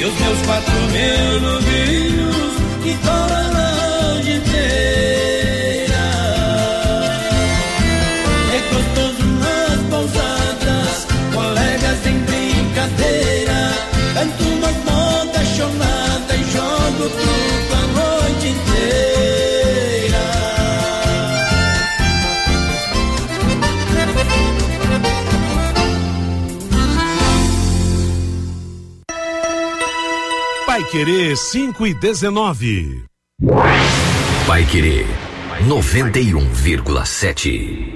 os meus 4.000 novinhos que toram a noite inteira. É gostoso nas pousadas, colegas em brincadeira, canto umas modas chonada e jogo truco a noite inteira. Paiquerê 5:19. Paiquerê 91,7.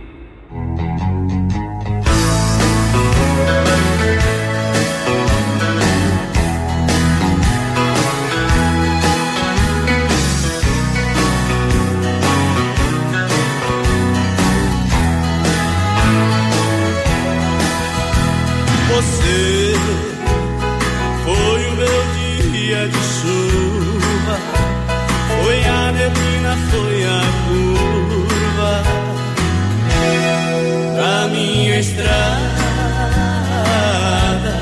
Você foi o meu dia de chuva, foi a neblina, foi a curva pra minha estrada.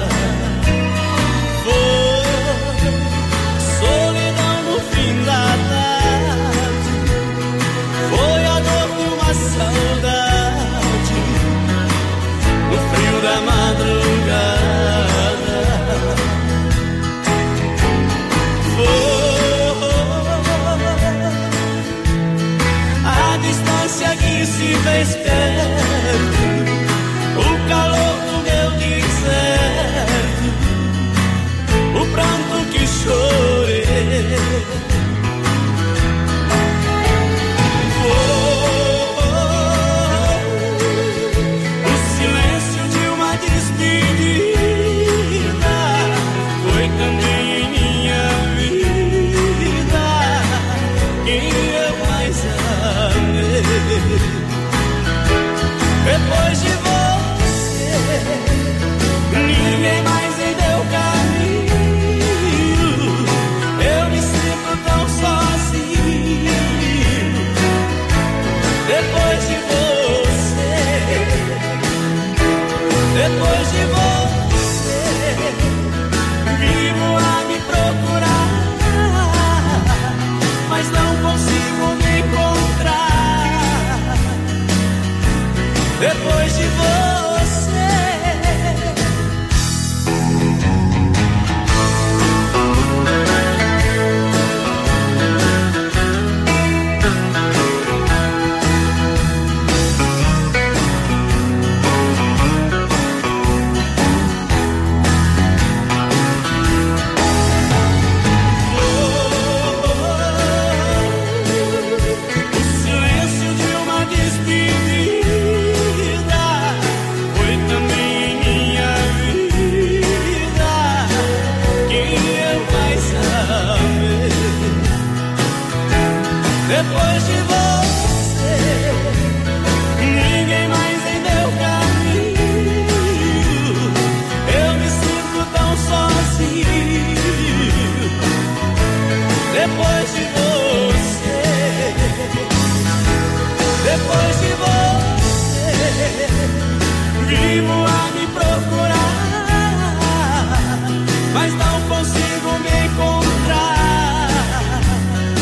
Foi solidão no fim da tarde, foi a dor de uma saudade no frio da madrugada. Que se fez perto, o calor do meu deserto, o pranto que chorei. O silêncio de uma despedida foi também em minha vida quem eu mais amei. Depois de você, ninguém mais em meu caminho. Eu me sinto tão sozinho. Depois de você, vivo a me procurar, mas não consigo me encontrar. Depois de você, o silêncio de uma despedida foi também em minha vida quem eu mais amei. Depois de você, ninguém mais em meu caminho. Eu me sinto tão sozinho. Depois de você, vivo a me procurar, mas não consigo me encontrar.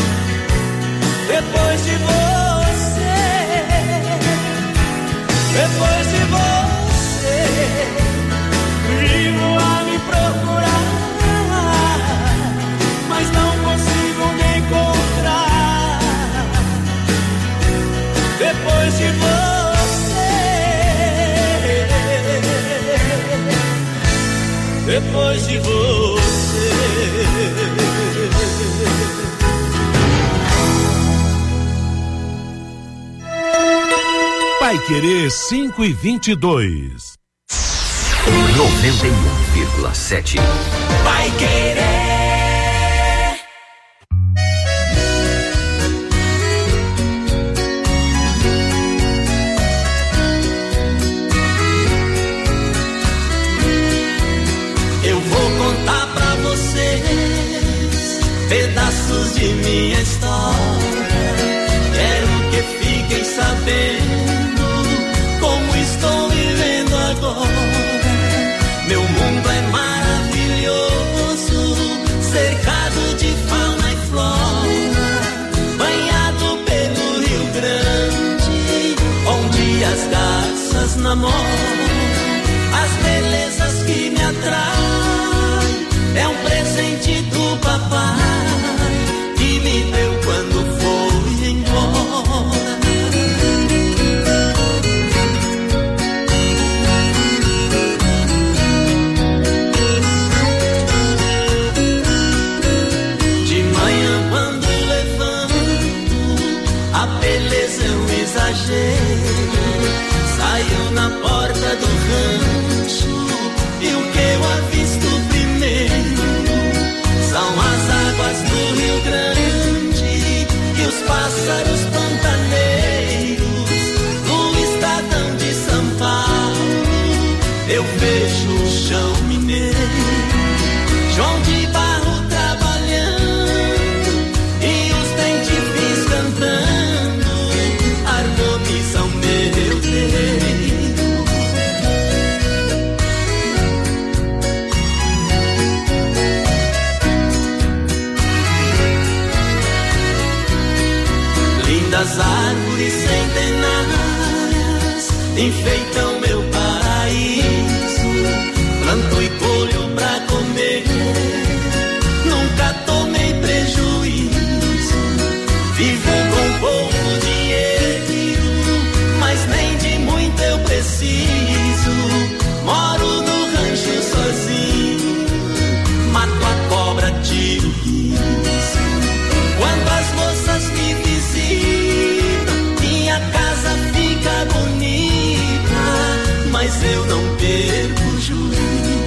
Depois de você, vivo a me procurar, mas não consigo me encontrar. Depois de você, depois de você. Paiquerê 5:22. 91,7. Paiquerê. Eu vou contar pra vocês pedaços de minha história. Quero que fiquem sabendo como estou vivendo agora. Meu mundo é maravilhoso namoro, as belezas que me atraem, é um presente do papai que me deu quando foi embora. De manhã quando levanto, a beleza é um exagero. Saiu na porta do rancho e o que eu avisto primeiro são as águas do Rio Grande e os pássaros pantaneiros do estadão de São Paulo. Eu vejo o chão mineiro, João de Barro trabalhando e os bem-te-vis cantando, harmonizam meu Deus. Lindas árvores centenárias enfeitam meu paraíso. Planto e colho pra comer, nunca tomei prejuízo. Vivo com pouco dinheiro, mas nem de muito eu preciso. Moro no rancho sozinho, mato a cobra, tiro riso. Quando as moças me visitam, minha casa fica bonita, mas eu não perco o juízo.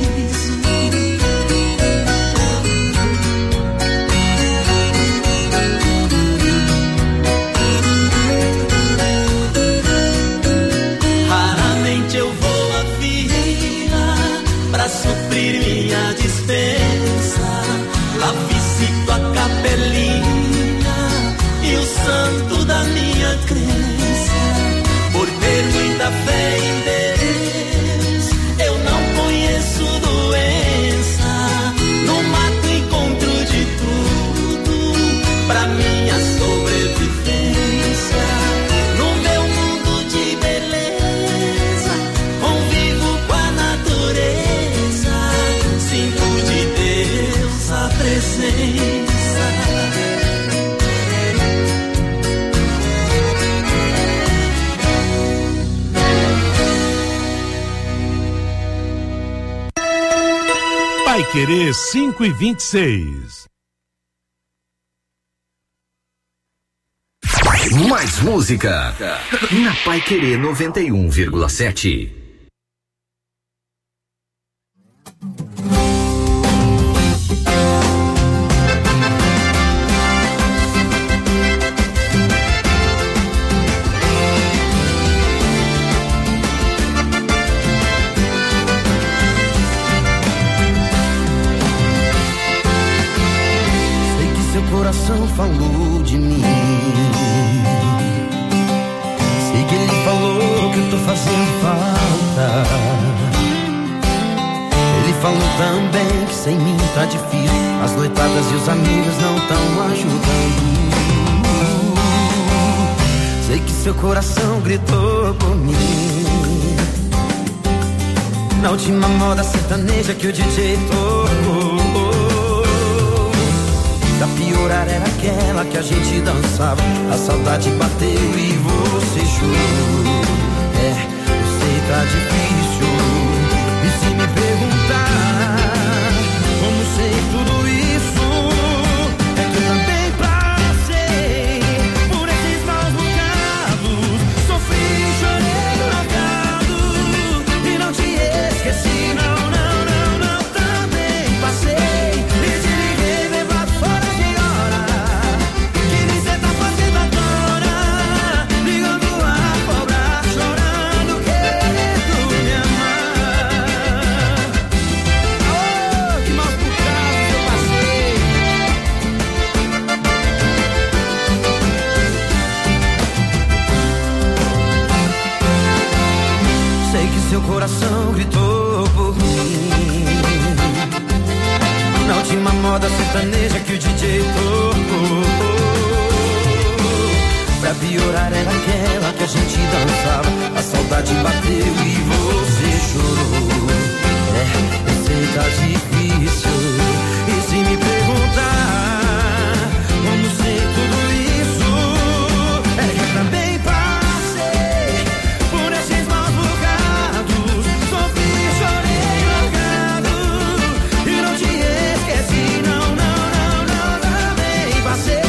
Raramente eu vou à vila pra suprir minha dispensa. Lá visito a capelinha e o santo da minha crença. Por ter muita fé em Deus, eu não conheço doença. No mato encontro de tudo pra minha sobrevivência. No meu mundo de beleza, convivo com a natureza. Sinto de Deus a presença. Paiquerê 5:26. Mais música na Paiquerê 91,7. Coração falou de mim. Sei que ele falou que eu tô fazendo falta. Ele falou também que sem mim tá difícil. As noitadas e os amigos não tão ajudando. Sei que seu coração gritou por mim na última moda sertaneja que o DJ tocou. A piorar era aquela que a gente dançava. A saudade bateu e você chorou. É, eu sei tá difícil. E se me perguntar como sei tudo isso, é que eu também passei por esses maus bocados. Sofri, chorei, drogado e não te esqueci, não, não, não, não. Também passei. Seu coração gritou por mim na última moda sertaneja que o DJ tocou. Pra Pra piorar era aquela que a gente dançava. A saudade bateu e você chorou. Eu sei tá difícil. E se me perguntar como sei tudo isso, é que eu também passei por esses maus bocados. Sofri, chorei, largado e não te esqueci, não. Também passei.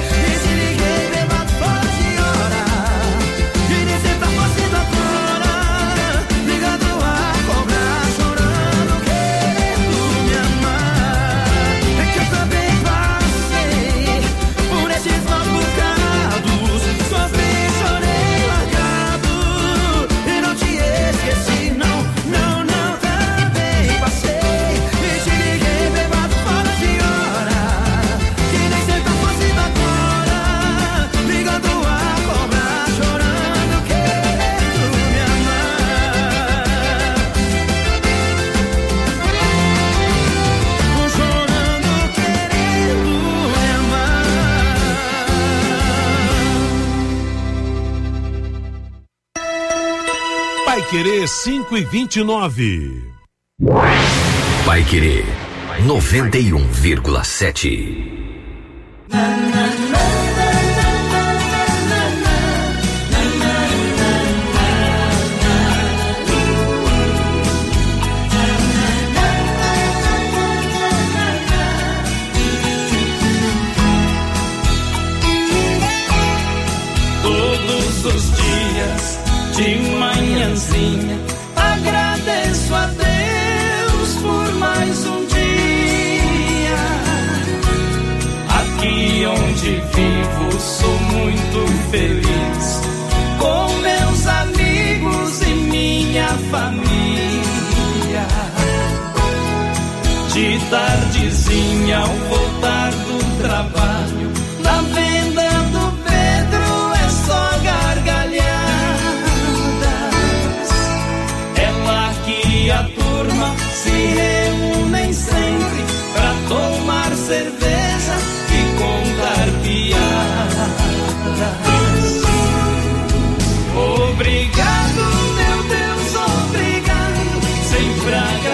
Paiquerê 5:29. Paiquerê 91,7. Todos os dias de manhãzinha agradeço a Deus por mais um dia. Aqui onde vivo sou muito feliz, com meus amigos e minha família. De tardezinha ao voltar do trabalho, na venda do Pedro é só gargalhar. E a turma se reúnem sempre pra tomar cerveja e contar piadas. Obrigado, meu Deus, obrigado, sempre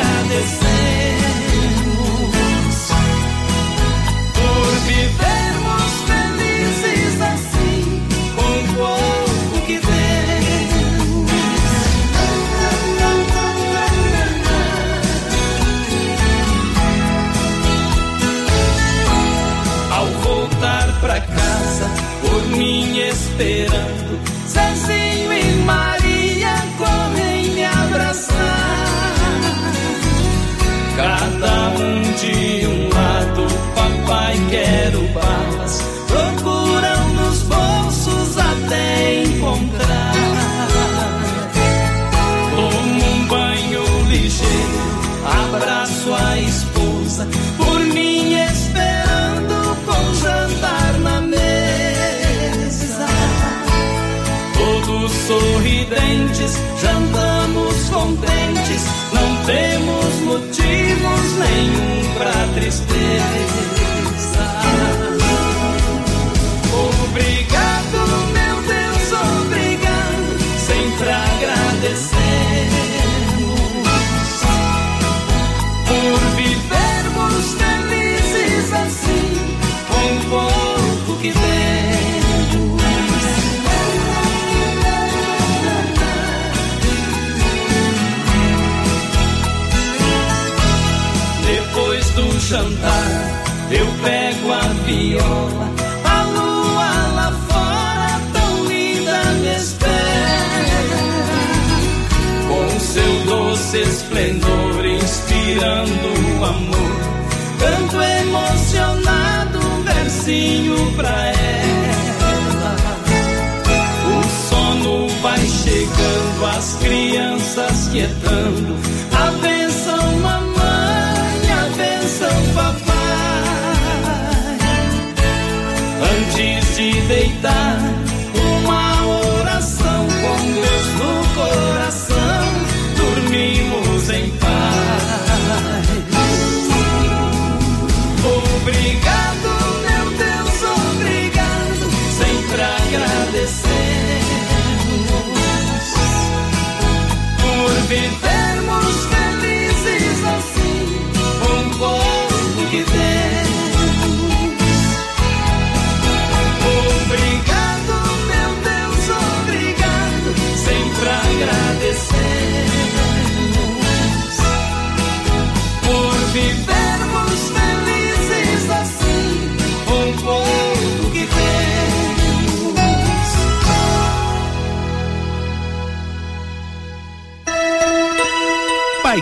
agradecemos por vivermos felizes assim, com pouco que temos. Pra casa, por mim esperando, Zezinho e Maria correm me abraçar. Cada um de um lado, papai quero balas, procuram nos bolsos até encontrar. Tomo um banho ligeiro, abraço a esposa, por mim esperando com jantar na mesa. Todos sorridentes, jantamos contentes, não temos motivos nenhum pra tristeza. Obrigado, meu Deus, obrigado, sempre agradecemos por vivermos felizes assim, com pouco que temos. Depois do jantar, eu pego a viola, a lua lá fora tão linda me espera, com seu doce esplendor inspirando o amor. Canto emocionado um versinho pra ela. O sono vai chegando, as crianças quietando. A bênção mamãe, a bênção papai. Antes de deitar, uma oração com Deus no coração. Dormimos em paz. Obrigado, meu Deus, obrigado, sempre agradecemos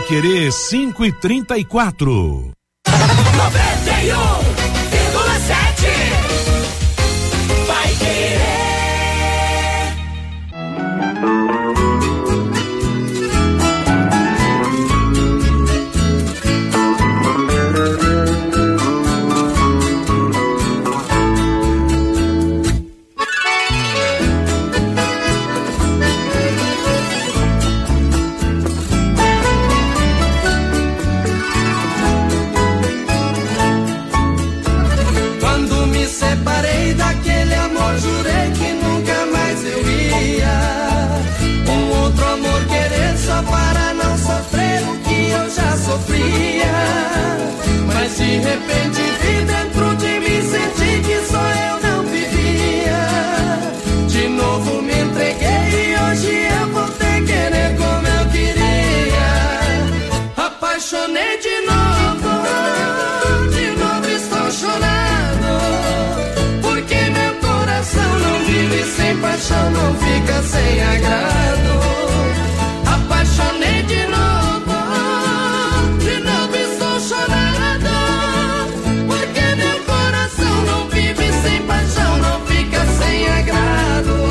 Querer 5:34. 91,7 Vai Querer. Mas de repente vi dentro de mim, senti que só eu não vivia. De novo me entreguei e hoje eu voltei querer como eu queria. Apaixonei de novo estou chorando. Porque meu coração não vive sem paixão, não fica sem agrado. Apaixonei de novo estou chorando. Porque meu coração não vive sem paixão, não fica sem agrado.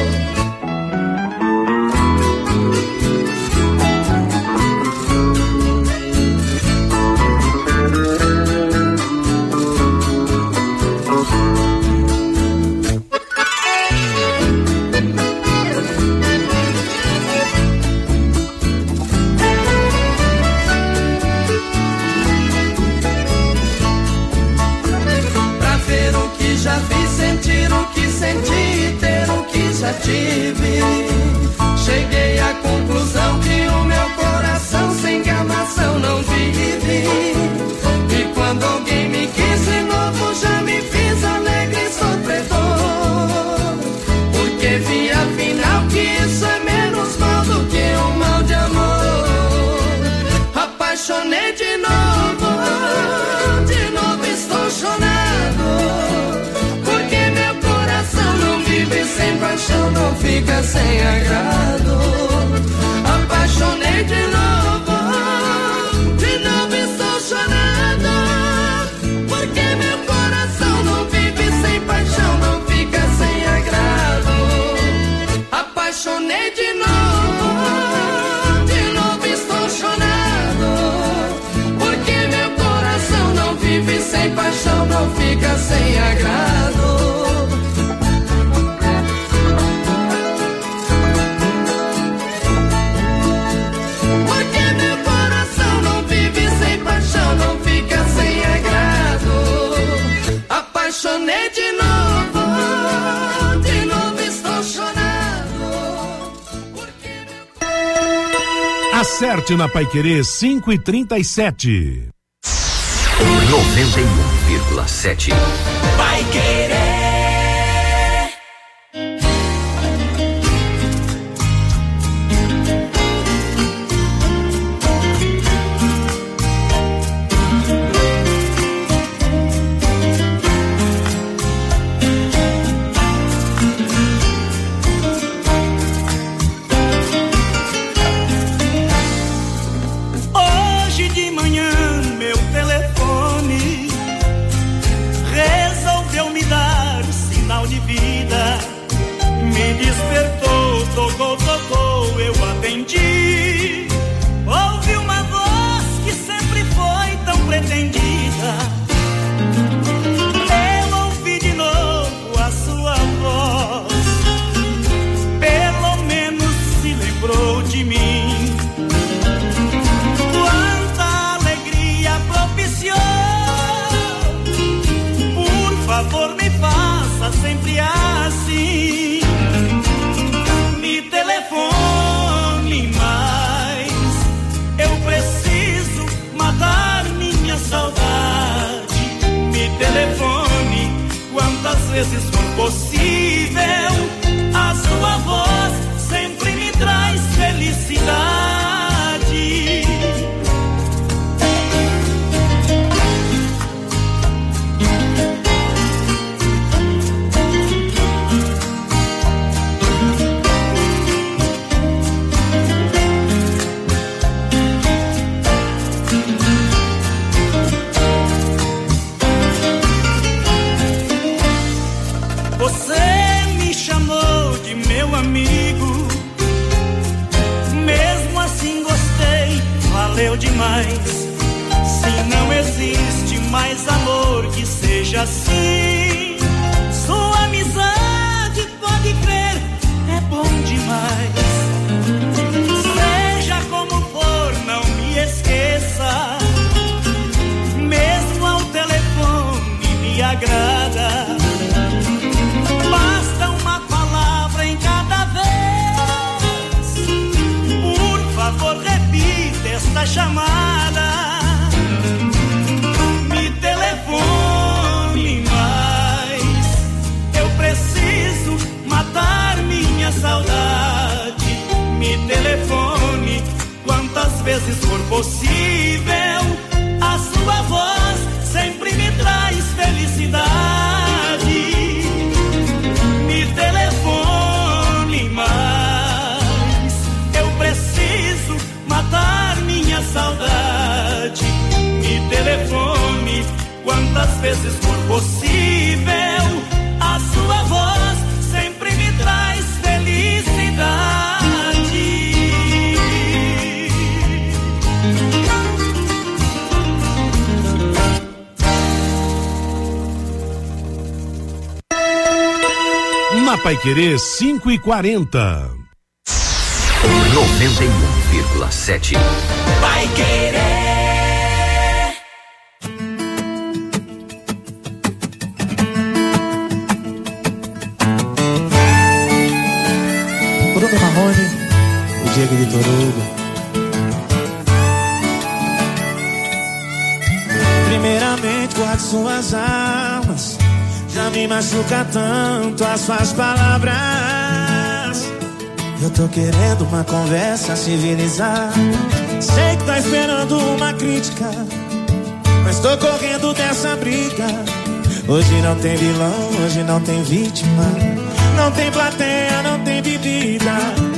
Senti ter o que já tive. Cheguei à conclusão que o meu coração sem gamação não vive. E quando alguém me quis de novo já me fiz alegre e sofredor. Porque vi afinal que isso é menos mal do que um mal de amor. Apaixonei de novo estou chorando. Sem paixão não fica sem agrado. Apaixonei de novo estou chorando. Porque meu coração não vive sem paixão, não fica sem agrado. Apaixonei de novo estou chorando. Porque meu coração não vive sem paixão, não fica sem agrado. Apaixonei de novo estou chorando. Porque Acerte na Paiquerê 5:37. 91,7. Paiquerê. Tocou, eu atendi. Ouvi uma voz que sempre foi tão pretendida. Eu ouvi de novo a sua voz. Pelo menos se lembrou de mim. Quanta alegria propiciou. Por favor, me faça sempre assim. Telefone mais, eu preciso matar minha saudade. Me telefone quantas vezes for possível. A sua voz sempre me traz felicidade. mais amor que seja assim. Sua amizade, pode crer, é bom demais. Seja como for, não me esqueça. Mesmo ao telefone me agrada. Basta uma palavra em cada vez. Por favor, repita esta chamada. Me telefone mais. Eu preciso matar minha saudade. Me telefone quantas vezes for possível. A sua voz sempre me traz felicidade. Me telefone mais. Eu preciso matar minha saudade. Me telefone quantas vezes for possível. A sua voz sempre me traz felicidade. Na Paiquerê 5h40. 91,7. Paiquerê. Bruno Marrone, o Diego Vitor Hugo. Primeiramente, guarde suas armas. Já me machuca tanto as suas palavras. Eu tô querendo uma conversa civilizada. Sei que tá esperando uma crítica, mas tô correndo dessa briga. Hoje não tem vilão, hoje não tem vítima. Não tem plateia, não tem bebida.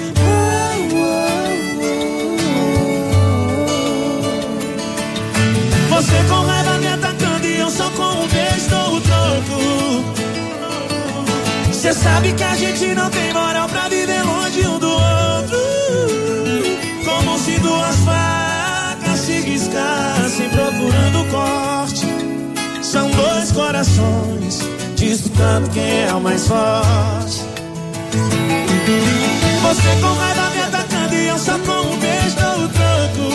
Você com raiva me atacando e eu só com um beijo dou o troco. Cê sabe que a gente não tem moral pra viver longe um do outro. Como se duas facas se riscassem procurando corte. São dois corações disputando quem é o mais forte. Você com raiva me atacando e eu só com um beijo dou o troco.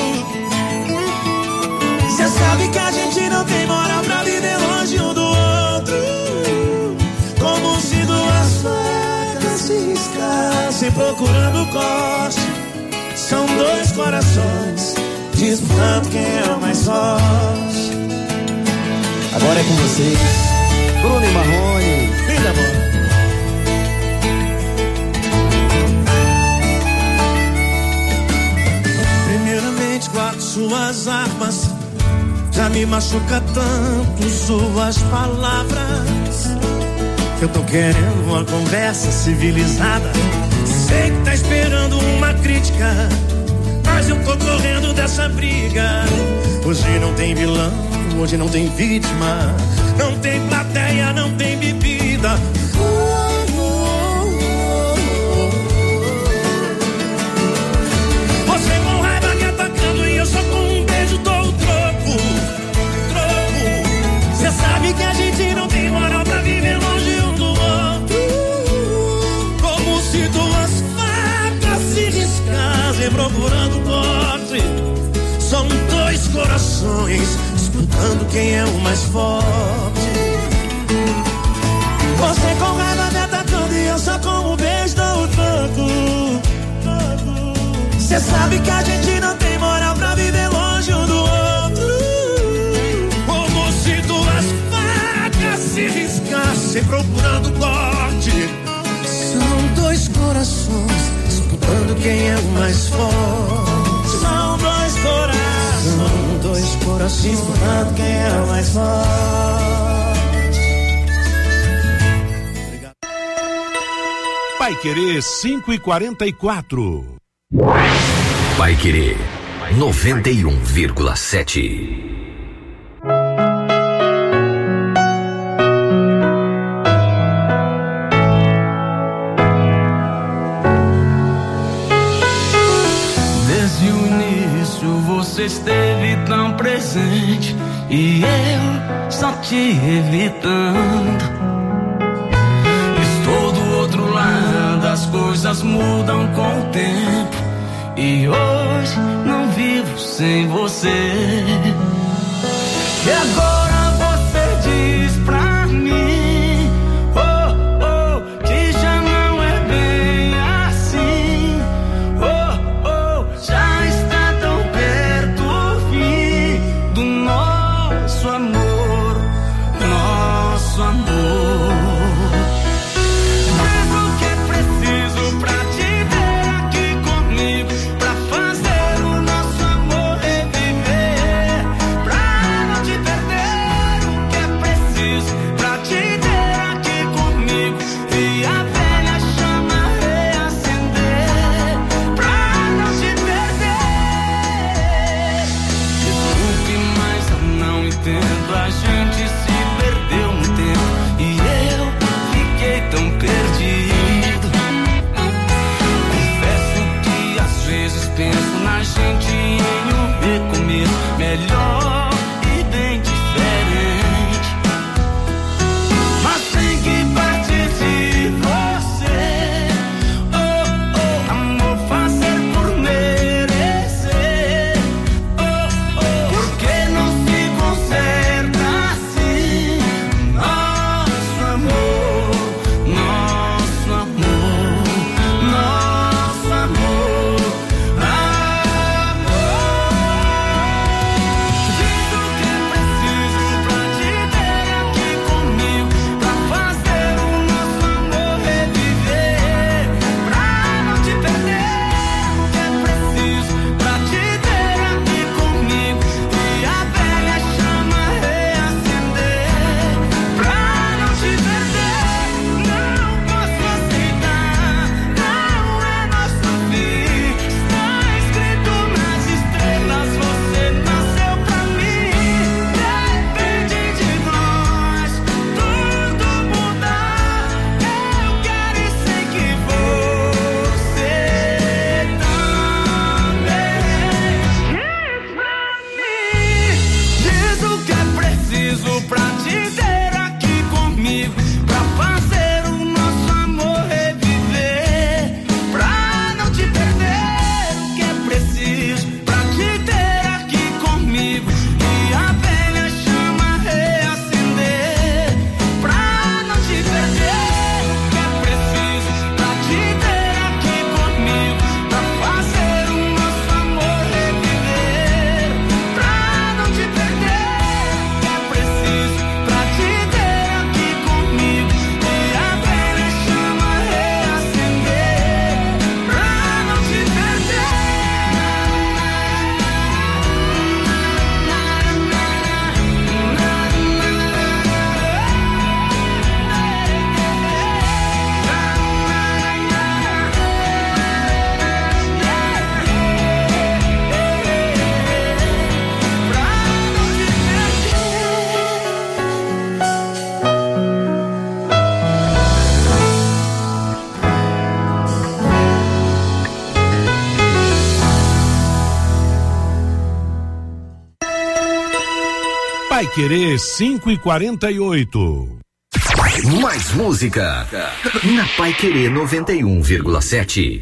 Cê sabe que a gente não tem moral pra viver longe um do outro. Como se duas facas se riscassem procurando corte. São dois corações disputando quem é o mais forte. Agora é com vocês, Bruno e Marrone. Linda, amor. Primeiramente, guarde suas armas. Já me machuca tanto suas palavras. Eu tô querendo uma conversa civilizada. Sei que tá esperando uma crítica, mas eu tô correndo dessa briga. Hoje não tem vilão, hoje não tem vítima. Não tem plateia, não tem bebida. Você com raiva me atacando e eu só com um beijo dou o troco. Cê sabe que a gente não tem moral pra viver longe um do outro. Como se duas facas se riscassem procurando corte. São dois corações disputando quem é o mais forte. Você com raiva me atacando e eu só com um beijo dou o troco. Cê sabe que a gente não tem moral pra viver longe um do outro. Como se duas facas se riscassem procurando corte. São dois corações disputando quem é o mais forte. São dois corações, são dois corações disputando quem é o mais forte. Paiquerê 5h44. Paiquerê 91,7. Você esteve tão presente e eu te evitando. Estou do outro lado, as coisas mudam com o tempo. E hoje não vivo sem você. E agora você diz pra mim, oh, oh, que já não é bem assim. Oh, oh, já está tão perto o fim do nosso amor, nosso amor. Mas o que é preciso pra te ter aqui comigo, pra fazer o nosso amor reviver, pra não te perder. O que é preciso pra te ter aqui comigo e a velha chama reacender, pra não te perder. Desculpe, mas eu não entendo. A gente se perdeu no tempo e eu fiquei tão perdido. Confesso que às vezes penso na gente em um recomeço melhor e bem diferente. Mas tem que partir de você. Oh, oh, amor, fazer por merecer. Oh, oh, porque não se conserta assim. Nosso amor, nosso amor, nosso amor, amor. Diz o que é preciso pra te ter aqui comigo, pra fazer o nosso amor reviver, pra não te perder. O que é preciso pra te ter aqui comigo e a velha chama reacender, pra não te perder. Não posso aceitar, não é nosso fim. Está escrito nas estrelas, você nasceu pra mim. Depende de nós tudo mudar. Eu quero e sei que você também. Diz o que é preciso pra te ter aqui comigo, pra fazer o nosso amor reviver, pra não te perder. O que é preciso pra te ter aqui comigo e a velha chama reacender, pra não te perder. O que é preciso pra te ter aqui comigo, pra fazer o nosso amor reviver, pra não te perder. O que é preciso pra te ter aqui comigo e a velha chama reacender, pra não te perder. Vai Querer 5h48. Mais música na Pai Querer 91,7.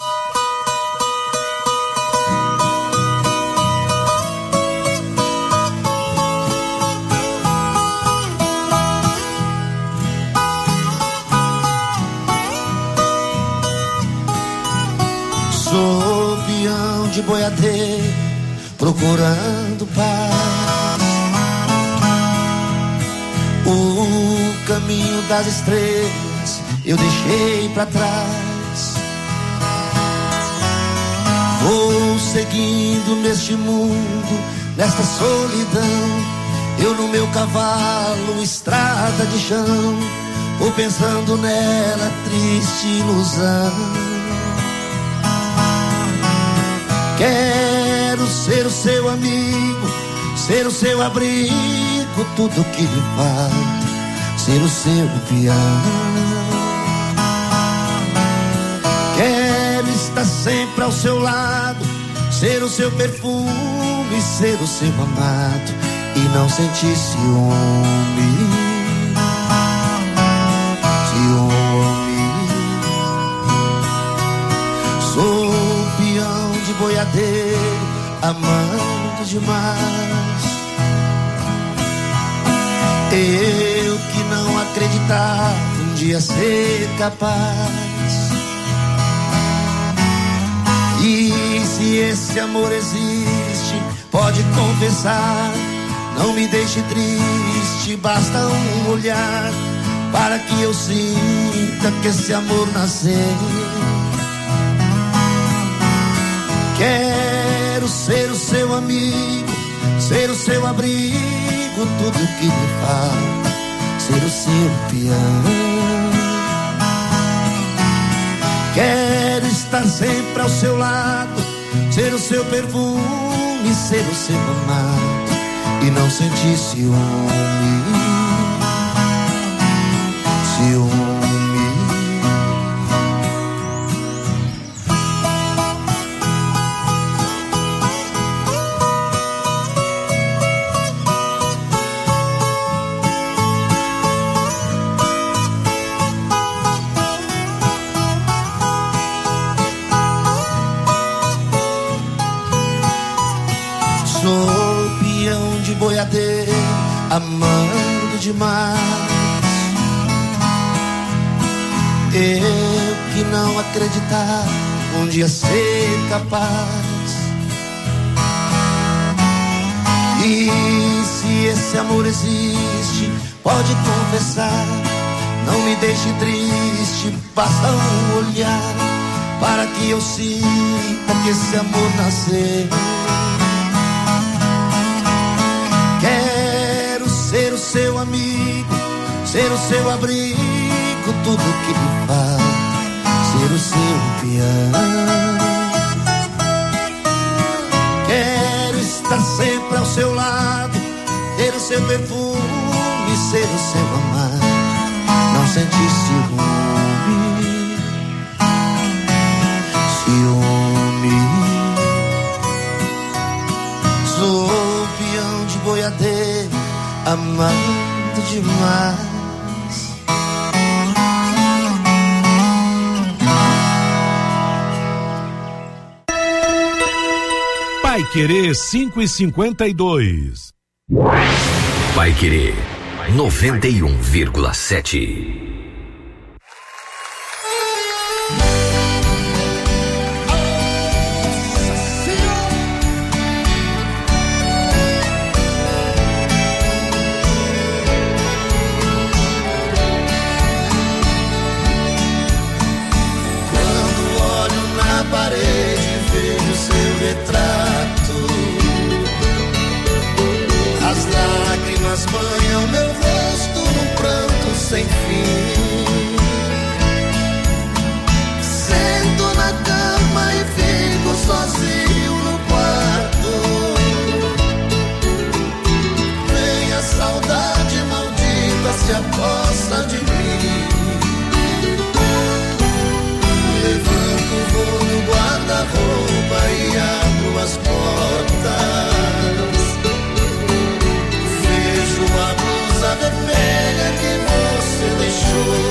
Sou peão de boiadeiro, procurando paz. O caminho das estrelas eu deixei pra trás. Vou seguindo neste mundo, nesta solidão. Eu no meu cavalo, estrada de chão. Vou pensando nela, triste ilusão. Quero ser o seu amigo, ser o seu abrigo, tudo que lhe falta, ser o seu peão. Quero estar sempre ao seu lado, ser o seu perfume, ser o seu amado. e não senti ciúme. Sou peão de boiadeiro, amando demais. Eu que não acreditava um dia ser capaz. E se esse amor existe, pode confessar. Não me deixe triste, basta um olhar para que eu sinta que esse amor nasceu. Quero ser o seu amigo, ser o seu abrigo, tudo que me falta, ser o seu peão. Quero estar sempre ao seu lado, ser o seu perfume, ser o seu amado e não sentir ciúme. Sou peão de boiadeiro, amando demais. Eu que não acreditava um dia ser capaz. E se esse amor existe, pode confessar. Não me deixe triste, basta um olhar para que eu sinta que esse amor nasceu. Quero ser o seu amigo, ser o seu abrigo, tudo que me falta, ser o seu peão. Quero estar sempre ao seu lado, ter o seu perfume, ser o seu amado, não sentir ciúme. Sou peão de boiadeiro, amando demais. Paiquerê 5:52. Paiquerê 91,7. Banham meu rosto num pranto sem fim. Sento na cama e fico sozinho no quarto. Vem a saudade maldita, se aposta de mim. Levanto, vou no guarda-roupa e abro as portas. A blusa vermelha que você deixou.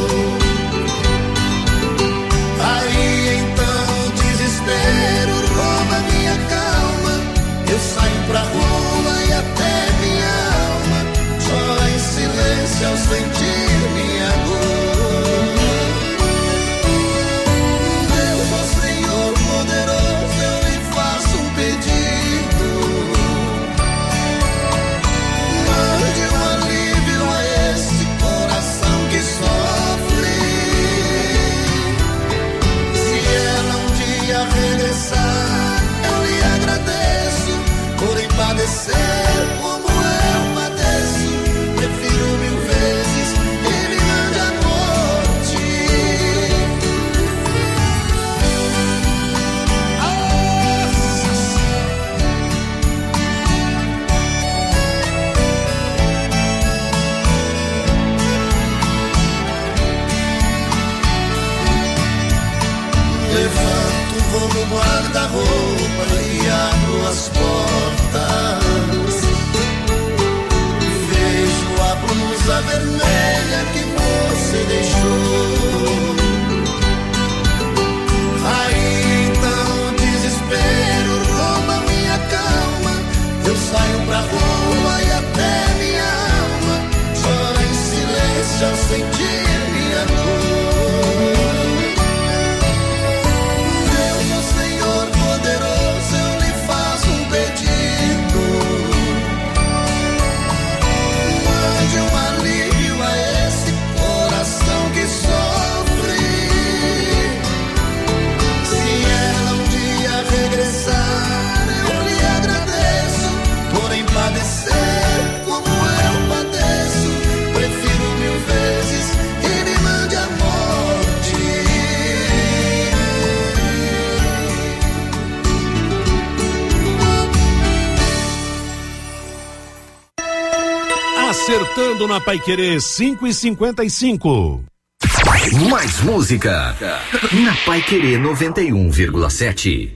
Aí então o desespero rouba minha calma. Eu saio pra rua e até minha alma chora em silêncio ao sentir minha dor. Deus, ó Senhor poderoso, eu lhe faço um pedido. vermelha que você deixou. Aí então o desespero rouba minha calma. Eu saio pra rua e até minha alma chora em silêncio ao sentir minha dor. Deus, ó Senhor poderoso, eu lhe faço um pedido. Mande um alívio a esse coração que sofre. Se ela um dia regressar, eu lhe agradeço por padecer como eu padeço. Prefiro 1000 vezes que me mande a morte. Acertando na Paiquerê 5h55. Mais música na Paiquerê 91,7.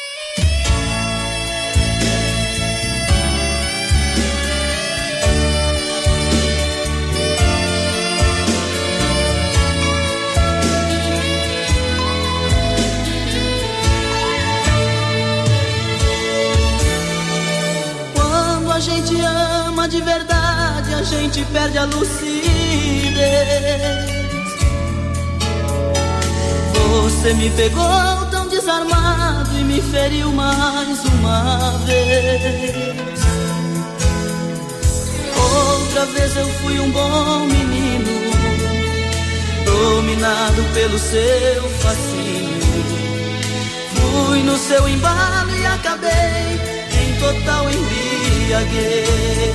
Quando a gente ama de verdade, a gente perde a lucidez. Você me pegou tão desarmado e me feriu mais uma vez. Outra vez eu fui um bom menino, dominado pelo seu fascínio. Fui no seu embalo e acabei em total embriaguez.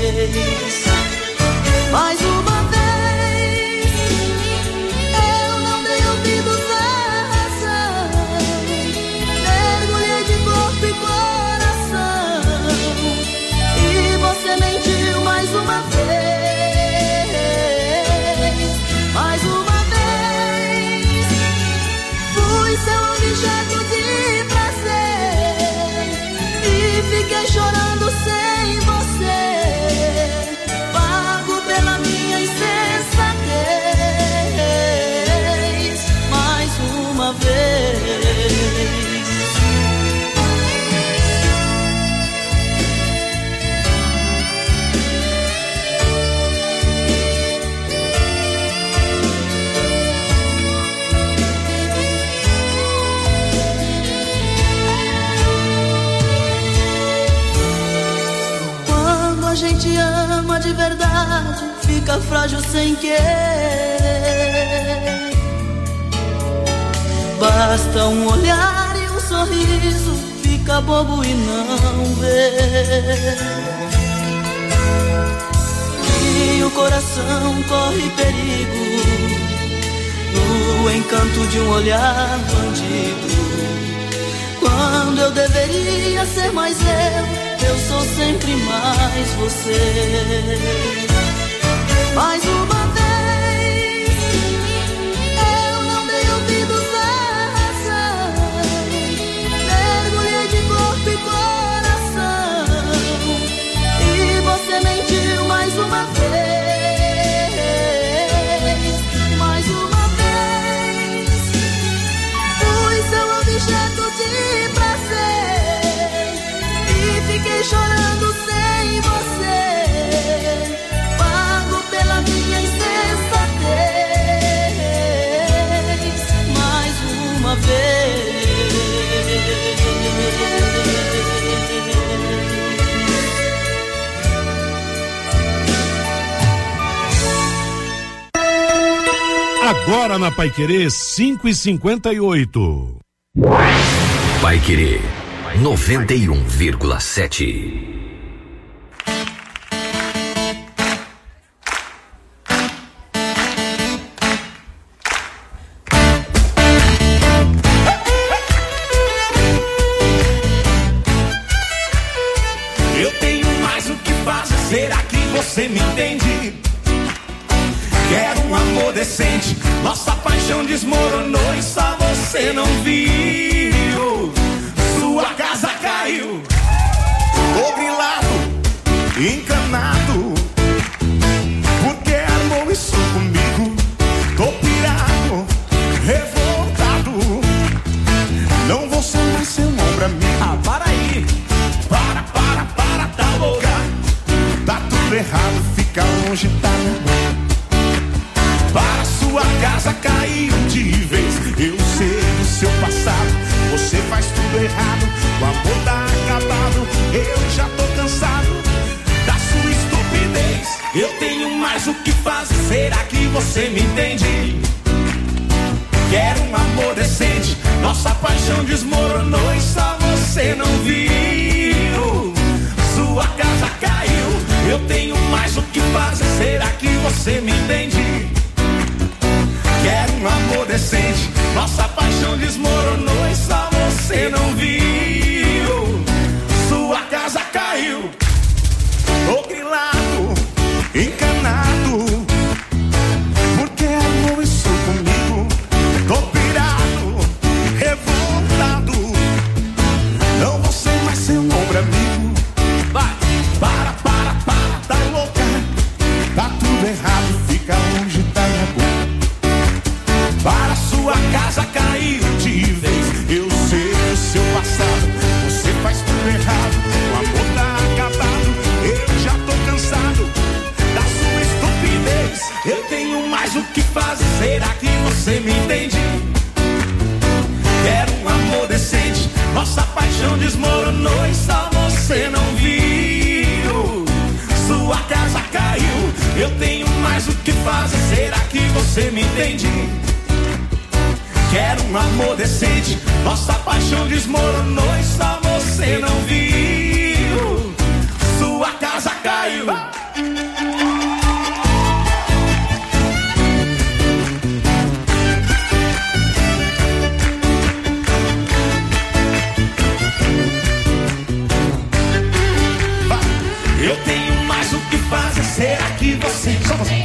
Mais uma vez eu não dei ouvidos à razão, mergulhei de corpo e coração e você mentiu mais uma vez. Mais uma vez fui seu objeto de prazer e fiquei chorando sem você. Pago pela minha insensatez mais uma vez. Quando a gente ama de verdade, fica frágil sem querer. Basta um olhar e um sorriso, fica bobo e não vê. E o coração corre perigo no encanto de um olhar bandido. Quando eu deveria ser mais eu sou sempre mais você. Mais uma vez eu não dei ouvidos à razão, mergulhei de corpo e coração e você mentiu mais uma vez. Mais uma vez fui seu objeto de prazer e fiquei chorando sem você. Pago pela minha insensatez mais uma vez. Agora na Paiquerê 5h58. Paiquerê 91,7. Eu tenho mais o que fazer, será que você me entende? Quero um amor decente, nossa paixão desmoronou e só você não viu. Sua casa caiu, tô grilado, encanado, porque armou onde tá minha boca. Para sua casa caiu de vez. Eu sei do seu passado, você faz tudo errado. O amor tá acabado, eu já tô cansado da sua estupidez. Eu tenho mais o que fazer, será que você me entende? Quero um amor decente, nossa paixão desmoronou e só você não viu. Sua casa caiu, eu tenho mais o que fazer, será que você me entende? Quero um amor decente, nossa paixão desmoronou e só você não viu. Sua casa caiu, tô grilado, encanado, porque amor isso comigo. Tô pirado, revoltado, não vou ser mais seu ombro amigo. Vai, para, tá louca, tá tudo errado, fica longe da minha boca. Para sua casa caiu de vez, eu sei do seu passado, você faz tudo errado, o amor tá acabado, eu já tô cansado da sua estupidez. Eu tenho mais o que fazer, será que você me entende? Quero um amor decente, nossa paixão desmoronou e só você não viu. Sua casa caiu, eu tenho mais o que fazer, será que você me entende? Quero um amor decente, nossa paixão desmoronou e só você não viu. Sua casa caiu. Eu tenho mais o que fazer, será que você... Só você.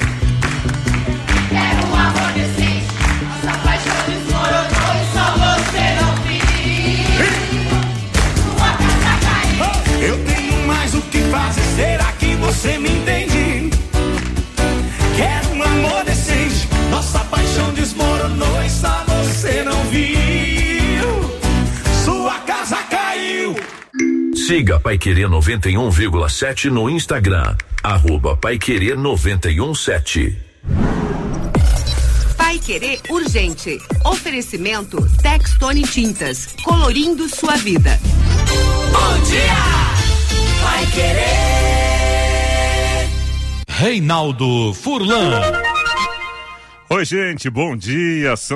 Quero um amor decente, nossa paixão desmoronou e só você não viu. Sua casa caiu. Eu tenho mais o que fazer, será que você me entende? Quero um amor decente, nossa paixão desmoronou e só você não viu. Sua casa caiu. Siga Paiquerê 91,7 no Instagram, @Paiquerê 91,7. Paiquerê Urgente. Oferecimento Textone Tintas, colorindo sua vida. Bom dia, Paiquerê. Reinaldo Furlan. Oi, gente, bom dia. São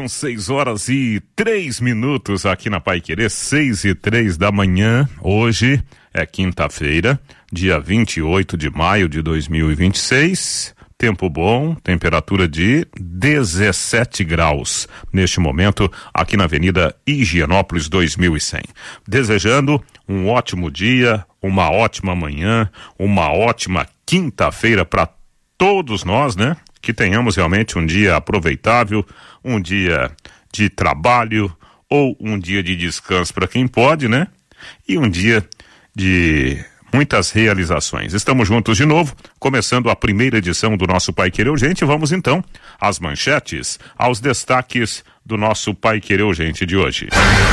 6:03 aqui na Paiquerê, 6:03 da manhã. Hoje é quinta-feira, dia 28 de maio de 2026. Tempo bom, temperatura de 17 graus. Neste momento, aqui na Avenida Higienópolis 2100. Desejando um ótimo dia, uma ótima manhã, uma ótima quinta-feira para todos nós, né? Que tenhamos realmente um dia aproveitável, um dia de trabalho ou um dia de descanso para quem pode, né? E um dia de muitas realizações. Estamos juntos de novo, começando a primeira edição do nosso Paiquerê Urgente. Vamos então às manchetes, aos destaques do nosso Paiquerê Urgente de hoje.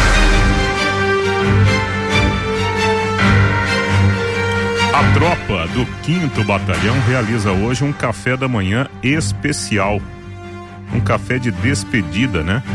A tropa do 5º Batalhão realiza hoje um café da manhã especial. Um café de despedida, né?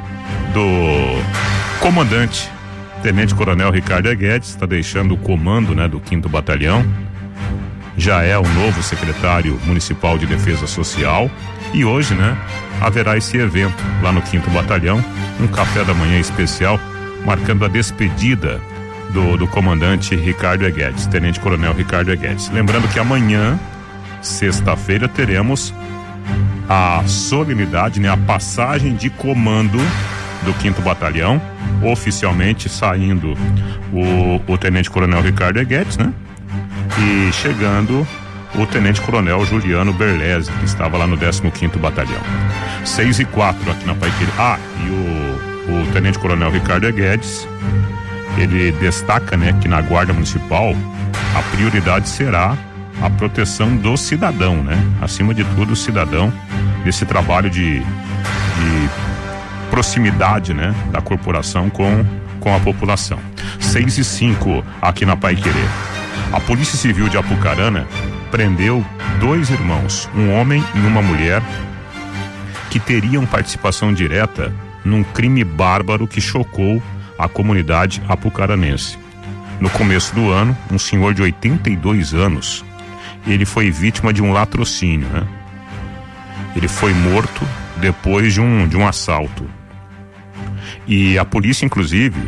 Do comandante, Tenente Coronel Ricardo Guedes, está deixando o comando, né, do 5º Batalhão. Já é o novo secretário municipal de Defesa Social. E hoje, né, haverá esse evento lá no 5º Batalhão. Um café da manhã especial, marcando a despedida do comandante Ricardo Guedes, Tenente Coronel Ricardo Guedes. Lembrando que amanhã, sexta-feira, teremos a solenidade, né, a passagem de comando do 5º Batalhão, oficialmente saindo o Tenente Coronel Ricardo Guedes, né? E chegando o Tenente Coronel Juliano Berlese, que estava lá no 15º Batalhão. 6:04 aqui na Paiquerê. E o Tenente Coronel Ricardo Guedes, ele destaca, né, que na Guarda Municipal a prioridade será a proteção do cidadão, né? Acima de tudo, o cidadão, nesse trabalho de proximidade, né, da corporação com a população. 6:05 aqui na Paiquerê. A Polícia Civil de Apucarana prendeu 2 irmãos, um homem e uma mulher, que teriam participação direta num crime bárbaro que chocou a comunidade apucaranense. No começo do ano, um senhor de 82 anos, ele foi vítima de um latrocínio, né? Ele foi morto depois de um assalto. E a polícia, inclusive,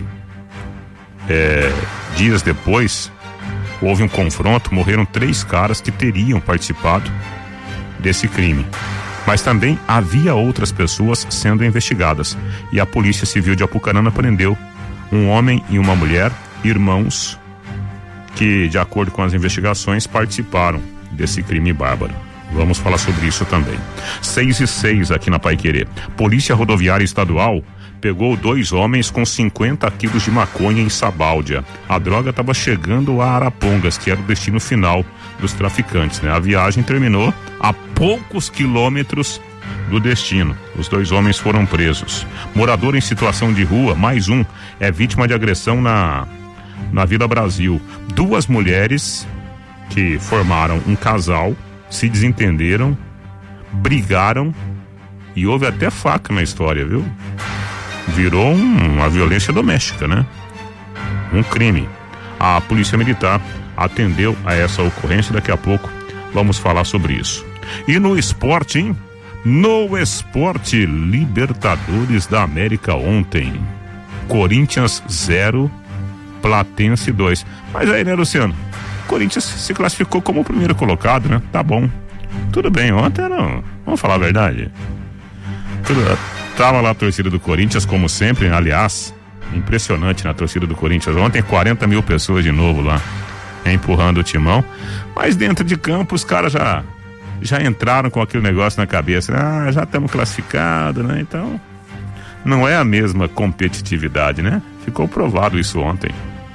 dias depois, houve um confronto, morreram 3 caras que teriam participado desse crime. Mas também havia outras pessoas sendo investigadas. E a Polícia Civil de Apucarana prendeu um homem e uma mulher, irmãos, que, de acordo com as investigações, participaram desse crime bárbaro. Vamos falar sobre isso também. 6:06 aqui na Paiquerê. Polícia Rodoviária Estadual pegou 2 homens com 50 quilos de maconha em Sabáudia. A droga estava chegando a Arapongas, que era o destino final dos traficantes, né? A viagem terminou a poucos quilômetros do destino. Os 2 homens foram presos. Morador em situação de rua, mais um, é vítima de agressão na Vila Brasil. 2 mulheres que formaram um casal se desentenderam, brigaram e houve até faca na história, viu? Virou uma violência doméstica, né? Um crime. A Polícia Militar atendeu a essa ocorrência. Daqui a pouco vamos falar sobre isso. E no esporte, hein? No esporte, Libertadores da América ontem. Corinthians 0, Platense 2. Mas aí, né, Luciano? Corinthians se classificou como o primeiro colocado, né? Tá bom. Tudo bem, ontem não. Vamos falar a verdade. Tava lá a torcida do Corinthians, como sempre, aliás, impressionante na torcida do Corinthians. Ontem 40 mil pessoas de novo lá, empurrando o timão. Mas dentro de campo os caras já entraram com aquele negócio na cabeça. Ah, já estamos classificados, né? Então, não é a mesma competitividade, né? Ficou provado isso ontem.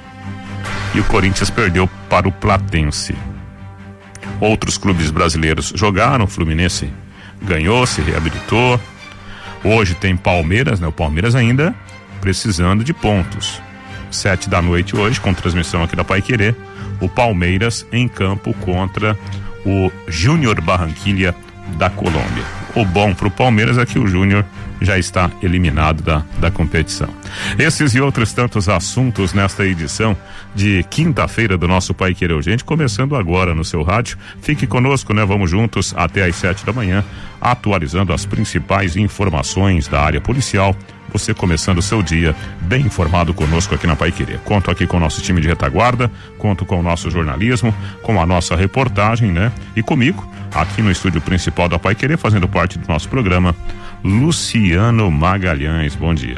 E o Corinthians perdeu para o Platense. Outros clubes brasileiros jogaram, o Fluminense ganhou, se reabilitou. Hoje tem Palmeiras, né? O Palmeiras ainda precisando de pontos. 7 da noite hoje, com transmissão aqui da Paiquerê, o Palmeiras em campo contra o Júnior Barranquilla da Colômbia. O bom pro Palmeiras é que o Júnior já está eliminado da competição. Esses e outros tantos assuntos nesta edição de quinta-feira do nosso Paiquerê Urgente, começando agora no seu rádio. Fique conosco, né? Vamos juntos até às 7 da manhã, atualizando as principais informações da área policial. Você começando o seu dia bem informado conosco aqui na Paiquerê. Conto aqui com o nosso time de retaguarda, conto com o nosso jornalismo, com a nossa reportagem, né? E comigo, aqui no estúdio principal da Paiquerê, fazendo parte do nosso programa, Luciano Magalhães. Bom dia.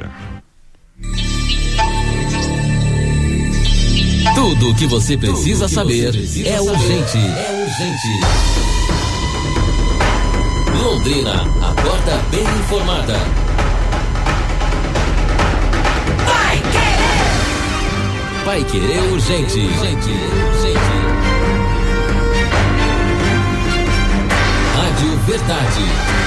Tudo o que você precisa saber é urgente. Londrina, acorda bem informada. Paiquerê Urgente. Rádio Verdade.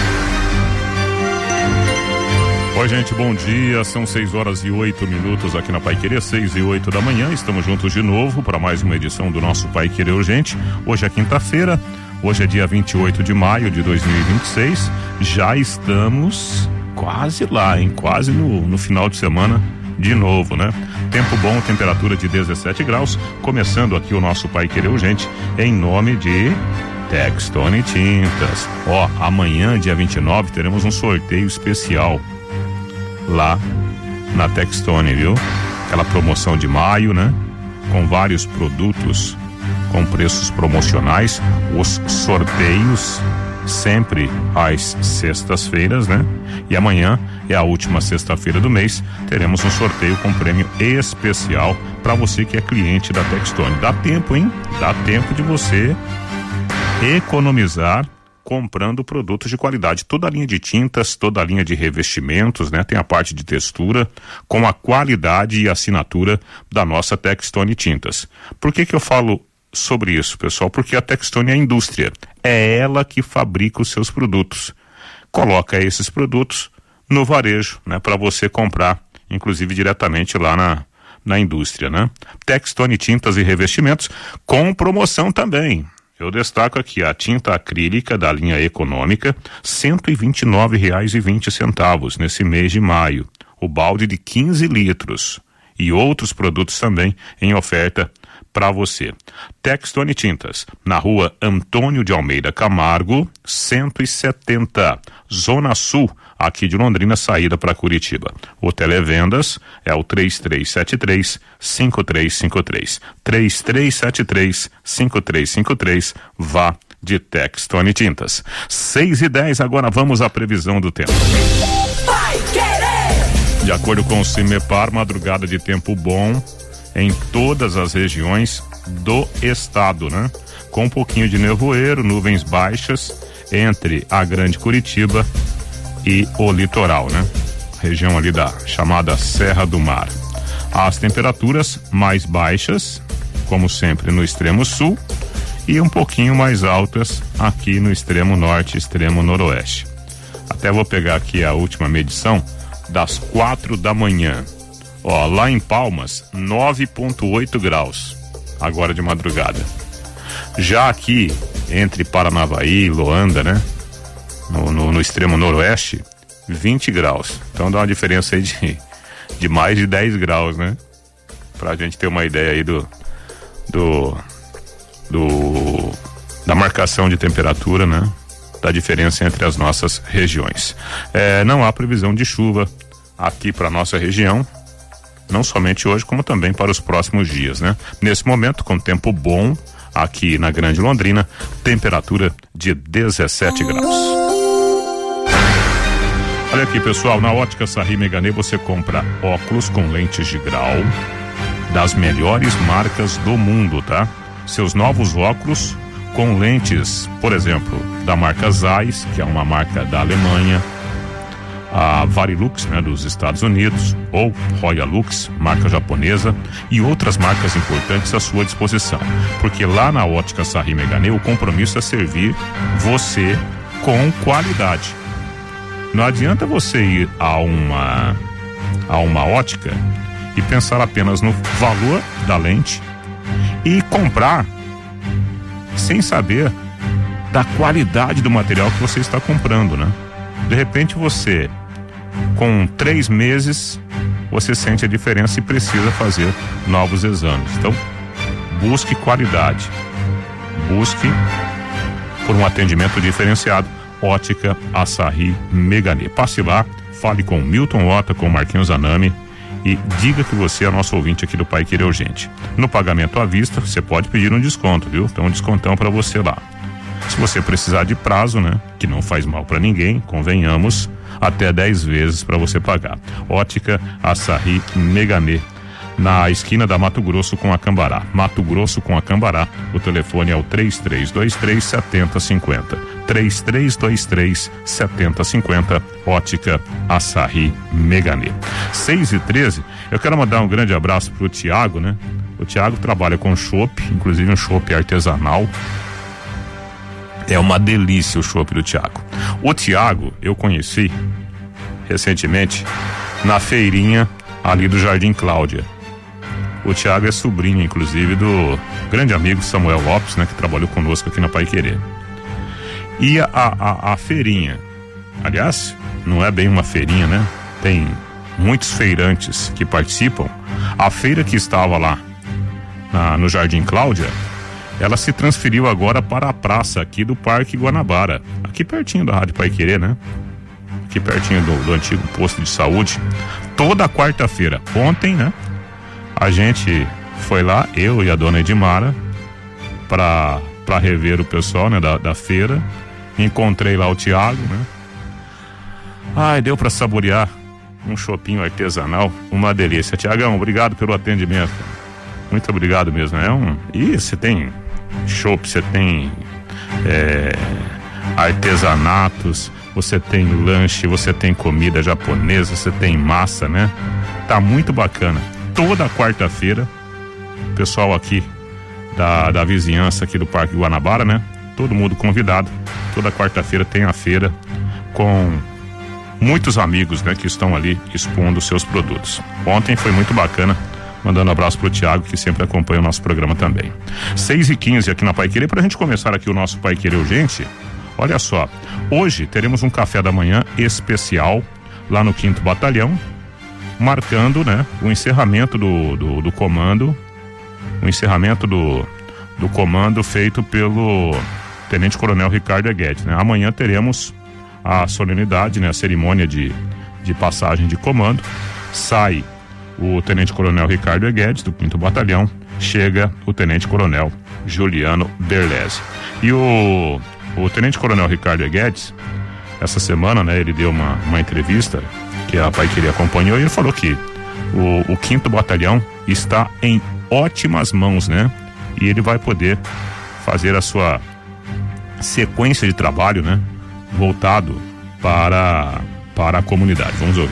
Oi, gente, bom dia. São 6:08 aqui na Paiquerê, 6:08 da manhã. Estamos juntos de novo para mais uma edição do nosso Paiquerê Urgente. Hoje é quinta-feira, hoje é dia 28 de maio de 2026. Já estamos quase lá, hein? Quase no final de semana de novo, né? Tempo bom, temperatura de 17 graus. Começando aqui o nosso Paiquerê Urgente em nome de Textone Tintas. Amanhã, dia 29, teremos um sorteio especial lá na Textone, viu? Aquela promoção de maio, né? Com vários produtos com preços promocionais. Os sorteios sempre às sextas-feiras, né? E amanhã é a última sexta-feira do mês. Teremos um sorteio com prêmio especial para você que é cliente da Textone. Dá tempo, hein? Dá tempo de você economizar comprando produtos de qualidade. Toda a linha de tintas, toda a linha de revestimentos, né? Tem a parte de textura com a qualidade e assinatura da nossa Textone Tintas. Por que eu falo sobre isso, pessoal? Porque a Textone é a indústria. É ela que fabrica os seus produtos. Coloca esses produtos no varejo, né? Para você comprar, inclusive diretamente lá na indústria, né? Textone Tintas e Revestimentos com promoção também. eu destaco aqui a tinta acrílica da linha econômica, R$ 129,20 nesse mês de maio. O balde de 15 litros e outros produtos também em oferta para você. Textone Tintas, na rua Antônio de Almeida Camargo, 170, Zona Sul, aqui de Londrina, saída para Curitiba. O televendas é o 3373-5353. 3373-5353. Vá de Textone Tintas. 6:10, agora vamos à previsão do tempo. De acordo com o CIMEPAR, madrugada de tempo bom em todas as regiões do estado, né? Com um pouquinho de nevoeiro, nuvens baixas entre a Grande Curitiba e o litoral, né? Região ali da chamada Serra do Mar. As temperaturas mais baixas, como sempre, no extremo sul e um pouquinho mais altas aqui no extremo norte e extremo noroeste. Até vou pegar aqui a última medição das 4 da manhã. Ó, lá em Palmas, 9,8 graus, agora de madrugada. Já aqui, entre Paranavaí e Loanda, né? No extremo noroeste, 20 graus. Então dá uma diferença aí de mais de 10 graus, né? Pra gente ter uma ideia aí da marcação de temperatura, né? Da diferença entre as nossas regiões. Não há previsão de chuva aqui para nossa região, não somente hoje, como também para os próximos dias, né? Nesse momento, com tempo bom aqui na Grande Londrina, temperatura de 17 graus. Olha aqui, pessoal, na Ótica Sarri Meganê você compra óculos com lentes de grau das melhores marcas do mundo, tá? Seus novos óculos com lentes, por exemplo, da marca Zeiss, que é uma marca da Alemanha, a Varilux, né, dos Estados Unidos, ou Royalux, marca japonesa, e outras marcas importantes à sua disposição. Porque lá na Ótica Sarri Meganê o compromisso é servir você com qualidade. Não adianta você ir a uma ótica e pensar apenas no valor da lente e comprar sem saber da qualidade do material que você está comprando, né? De repente você, com 3 meses, você sente a diferença e precisa fazer novos exames. Então, busque qualidade. Busque por um atendimento diferenciado. Ótica Sarri Meganê. Passe lá, fale com Milton Ota, com Marquinhos Anami e diga que você é nosso ouvinte aqui do Pai Querer Urgente. No pagamento à vista, você pode pedir um desconto, viu? Então, um descontão para você lá. Se você precisar de prazo, né? Que não faz mal para ninguém, convenhamos, até 10 vezes para você pagar. Ótica Sarri Meganê, na esquina da Mato Grosso com Acambará. Mato Grosso com Acambará, o telefone é o 3323-7050. 3323-7050, Ótica Sarri Meganê. 6:13, eu quero mandar um grande abraço pro Tiago, né? O Tiago trabalha com chopp, inclusive um chopp artesanal. É uma delícia o chopp do Tiago. O Tiago eu conheci recentemente na feirinha ali do Jardim Cláudia. O Tiago é sobrinho, inclusive, do grande amigo Samuel Lopes, né? Que trabalhou conosco aqui na Pai Querer. E a feirinha, aliás, não é bem uma feirinha, né? Tem muitos feirantes que participam. A feira que estava lá no Jardim Cláudia, ela se transferiu agora para a praça aqui do Parque Guanabara, aqui pertinho da Rádio Pai Querer, né? Aqui pertinho do antigo posto de saúde. Toda quarta-feira, ontem, né? A gente foi lá, eu e a dona Edmara, para rever o pessoal, né? Da feira. Encontrei lá o Tiago, né? Ai, deu para saborear um chopinho artesanal, uma delícia. Tiagão, obrigado pelo atendimento. Muito obrigado mesmo. E você tem chopp, você tem artesanatos, você tem lanche, você tem comida japonesa, você tem massa, né? Tá muito bacana. Toda quarta-feira, pessoal aqui da vizinhança aqui do Parque Guanabara, né? Todo mundo convidado. Toda quarta-feira tem a feira com muitos amigos, né? Que estão ali expondo seus produtos. Ontem foi muito bacana Mandando um abraço pro Tiago, que sempre acompanha o nosso programa também. 6h15 aqui na Paiquerê. Pra gente começar aqui o nosso Paiquerê Urgente, olha só, hoje teremos um café da manhã especial lá no 5º Batalhão, marcando, né, o encerramento do comando, o encerramento do comando feito pelo Tenente Coronel Ricardo Guedes, né? Amanhã teremos a solenidade, né, a cerimônia de passagem de comando. Sai o Tenente Coronel Ricardo Guedes do 5º Batalhão, chega o Tenente Coronel Juliano Berlese. E o Tenente Coronel Ricardo Guedes, essa semana, né, ele deu uma entrevista que a Paiquerê acompanhou, e ele falou que o 5º Batalhão está em ótimas mãos, né? E ele vai poder fazer a sua sequência de trabalho, né, voltado para a comunidade. Vamos ouvir.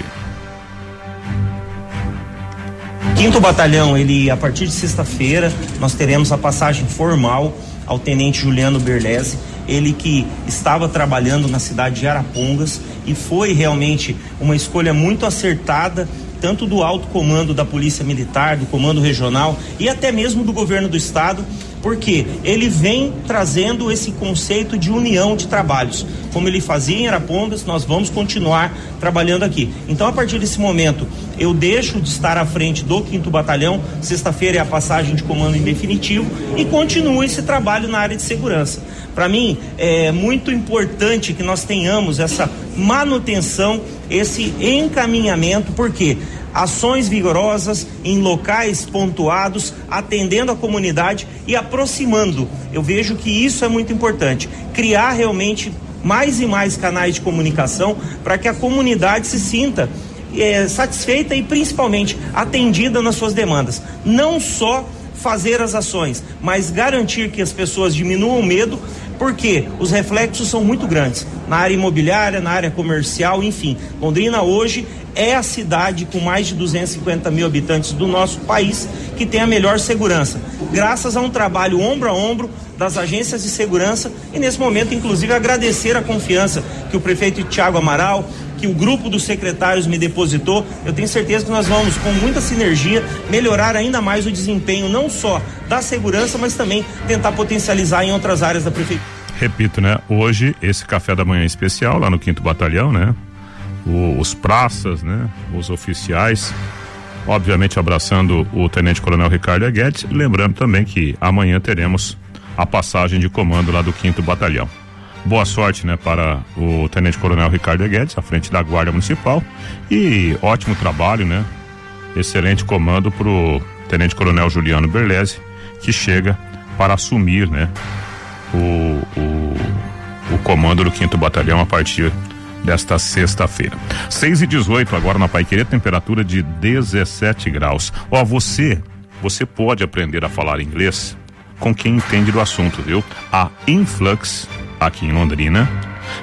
5º Batalhão, ele, a partir de sexta-feira, nós teremos a passagem formal ao Tenente Juliano Berlese, ele que estava trabalhando na cidade de Arapongas, e foi realmente uma escolha muito acertada, tanto do alto comando da Polícia Militar, do Comando Regional e até mesmo do Governo do Estado, porque ele vem trazendo esse conceito de união de trabalhos. Como ele fazia em Arapongas, nós vamos continuar trabalhando aqui. Então, a partir desse momento, eu deixo de estar à frente do 5º Batalhão, sexta-feira é a passagem de comando em definitivo, e continuo esse trabalho na área de segurança. Para mim, é muito importante que nós tenhamos essa manutenção, esse encaminhamento, porque ações vigorosas em locais pontuados, atendendo a comunidade e aproximando. Eu vejo que isso é muito importante. Criar realmente mais e mais canais de comunicação para que a comunidade se sinta satisfeita e principalmente atendida nas suas demandas. Não só fazer as ações, mas garantir que as pessoas diminuam o medo, porque os reflexos são muito grandes na área imobiliária, na área comercial, enfim. Londrina hoje é a cidade com mais de 250 mil habitantes do nosso país que tem a melhor segurança, graças a um trabalho ombro a ombro das agências de segurança, e nesse momento, inclusive, agradecer a confiança que o prefeito Tiago Amaral, que o grupo dos secretários me depositou. Eu tenho certeza que nós vamos, com muita sinergia, melhorar ainda mais o desempenho, não só da segurança, mas também tentar potencializar em outras áreas da prefeitura. Repito, né? Hoje, esse café da manhã especial lá no 5º Batalhão, né? Os praças, né? Os oficiais, obviamente abraçando o Tenente Coronel Ricardo Guedes, lembrando também que amanhã teremos a passagem de comando lá do 5º Batalhão. Boa sorte, né, para o Tenente Coronel Ricardo Guedes, à frente da Guarda Municipal, e ótimo trabalho, né? Excelente comando pro Tenente Coronel Juliano Berlese, que chega para assumir, né, o comando do 5º Batalhão a partir desta sexta-feira. 6h18 agora na Paiquerê, temperatura de 17 graus. Ó, você pode aprender a falar inglês com quem entende do assunto, viu? A Influx, aqui em Londrina,